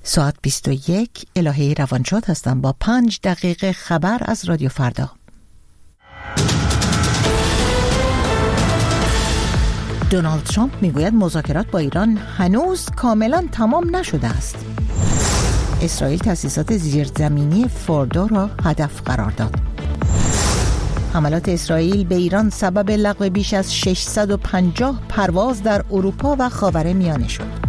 ساعت 21 الهه روانشاد هستم با 5 دقیقه خبر از رادیو فردا. دونالد ترامپ میگوید مذاکرات با ایران هنوز کاملا تمام نشده است. اسرائیل تأسیسات زیرزمینی فوردو را هدف قرار داد. حملات اسرائیل به ایران سبب لغو بیش از 650 پرواز در اروپا و خاورمیانه شد.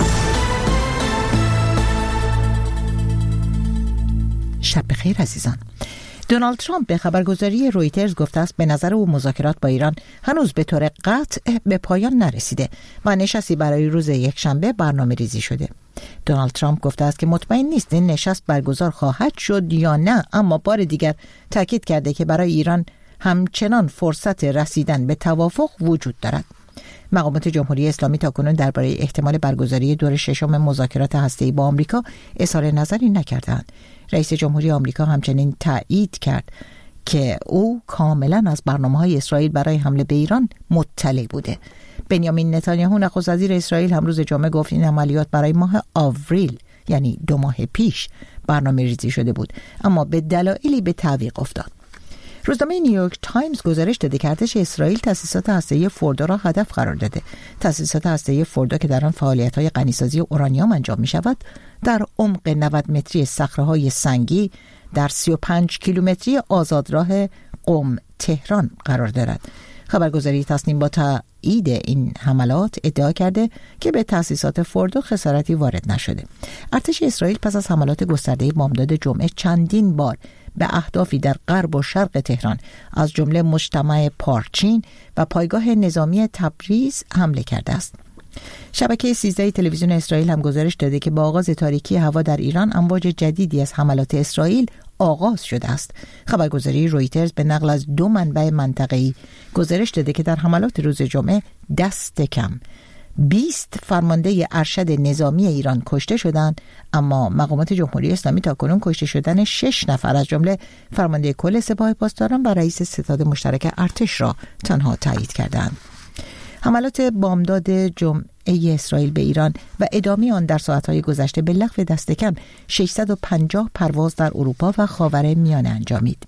شب بخیر عزیزان. دونالد ترامپ به خبرگزاری رویترز گفته است به نظر او مذاکرات با ایران هنوز به طور قطع به پایان نرسیده و نشستی برای روز یکشنبه برنامه ریزی شده. دونالد ترامپ گفته است که مطمئن نیست این نشست برگزار خواهد شد یا نه، اما بار دیگر تاکید کرده که برای ایران همچنان فرصت رسیدن به توافق وجود دارد. مقامات جمهوری اسلامی تاکنون درباره احتمال برگزاری دور ششم مذاکرات هسته‌ای با آمریکا اظهار نظری نکردند. رئیس جمهوری آمریکا همچنین تایید کرد که او کاملا از برنامه‌های اسرائیل برای حمله به ایران مطلع بوده. بنیامین نتانیاهو نخست وزیر اسرائیل هم روز جمعه گفت این عملیات برای ماه آوریل، یعنی 2 ماه پیش برنامه ریزی شده بود، اما به دلایلی به تعویق افتاد. روزنامه نیویورک تایمز گزارش داده که ارتش اسرائیل تأسیسات هسته‌ای فوردو را هدف قرار داده. تأسیسات هسته‌ای فوردو که در آن فعالیت‌های غنیسازی اورانیوم انجام می‌شود، در عمق 90 متری صخره‌های سنگی در 35 کیلومتری آزادراه قم تهران قرار دارد. خبرگزاری تصنیم با تایید این حملات ادعا کرده که به تأسیسات فوردو خسارتی وارد نشده. ارتش اسرائیل پس از حملات گسترده بامداد جمعه چندین بار به اهدافی در غرب و شرق تهران از جمله مجتمع پارچین و پایگاه نظامی تبریز حمله کرده است. شبکه 13 تلویزیون اسرائیل هم گزارش داده که با آغاز تاریکی هوا در ایران امواج جدیدی از حملات اسرائیل آغاز شده است. خبرگزاری رویترز به نقل از 2 منبع منطقه‌ای گزارش داده که در حملات روز جمعه دست کم 20 فرمانده ارشد نظامی ایران کشته شدند، اما مقامات جمهوری اسلامی تاکنون کشته شدن 6 نفر از جمله فرمانده کل سپاه پاسداران و رئیس ستاد مشترک ارتش را تنها تایید کردند. حملات بامداد جمعه اسرائیل به ایران و ادامه آن در ساعت‌های گذشته به لغو دست کم 650 پرواز در اروپا و خاورمیانه انجامید.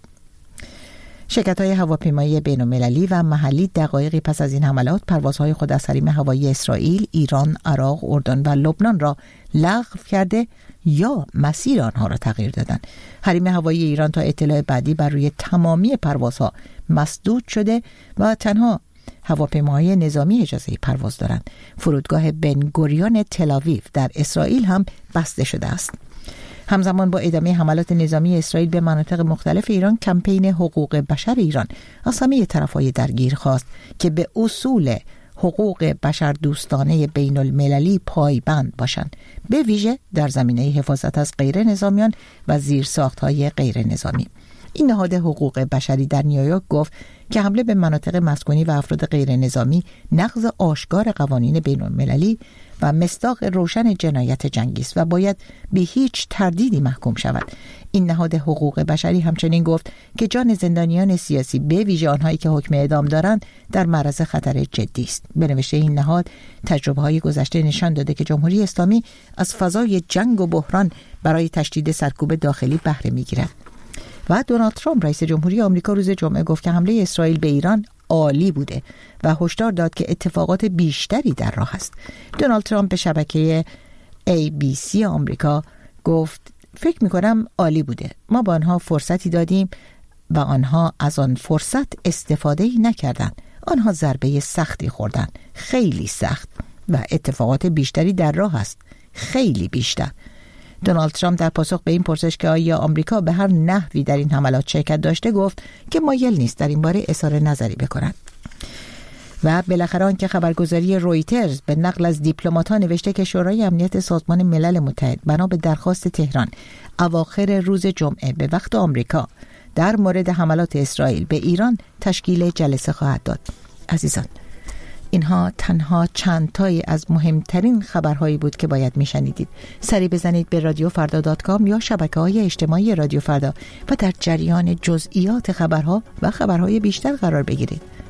شرکت‌های هواپیمایی بین‌المللی و محلی دقایقی پس از این حملات پروازهای خود از حریم هوایی اسرائیل، ایران، عراق، اردن و لبنان را لغو کرده یا مسیر آنها را تغییر دادند. حریم هوایی ایران تا اطلاع بعدی بر روی تمامی پروازها مسدود شده و تنها هواپیماهای نظامی اجازه پرواز دارند. فرودگاه بن گوریون تل‌آویو در اسرائیل هم بسته شده است. همزمان با ادامه حملات نظامی اسرائیل به مناطق مختلف ایران، کمپین حقوق بشر ایران از همه طرف‌های درگیر خواست که به اصول حقوق بشر دوستانه بین المللی پایبند باشند، به ویژه در زمینه حفاظت از غیر نظامیان و زیرساخت‌های غیر نظامی. این نهاد حقوق بشری در نیویورک گفت که حمله به مناطق مسکونی و افراد غیر نظامی نقض آشکار قوانین بین المللی و مصداق روشن جنایت جنگی است و باید به هیچ تردیدی محکوم شود. این نهاد حقوق بشری همچنین گفت که جان زندانیان سیاسی، به ویژه آنهایی که حکم اعدام دارند، در معرض خطر جدی است. به نوشته این نهاد، تجربه‌های گذشته نشان داده که جمهوری اسلامی از فضای جنگ و بحران برای تشدید سرکوب داخلی بهره می‌گیرد. و دونالد ترامپ رئیس جمهوری آمریکا روز جمعه گفت که حمله اسرائیل به ایران عالی بوده و هشدار داد که اتفاقات بیشتری در راه است. دونالد ترامپ به شبکه ABC آمریکا گفت فکر می‌کنم عالی بوده. ما با آنها فرصتی دادیم و آنها از آن فرصت استفاده‌ای نکردند. آنها ضربه سختی خوردند، خیلی سخت، و اتفاقات بیشتری در راه است، خیلی بیشتر. دونالد ترامپ در پاسخ به این پرسش که آیا آمریکا به هر نحوی در این حملات شرکت داشته گفت که مایل نیست در این باره اظهار نظری بکند. و بالاخره آن که خبرگزاری رویترز به نقل از دیپلمات‌ها نوشته که شورای امنیت سازمان ملل متحد بنا به درخواست تهران اواخر روز جمعه به وقت آمریکا در مورد حملات اسرائیل به ایران تشکیل جلسه خواهد داد. عزیزان، اینها تنها چند تایی از مهمترین خبرهایی بود که باید میشنیدید. سری بزنید به رادیوفردا.com یا شبکه‌های اجتماعی رادیو فردا و در جریان جزئیات خبرها و خبرهای بیشتر قرار بگیرید.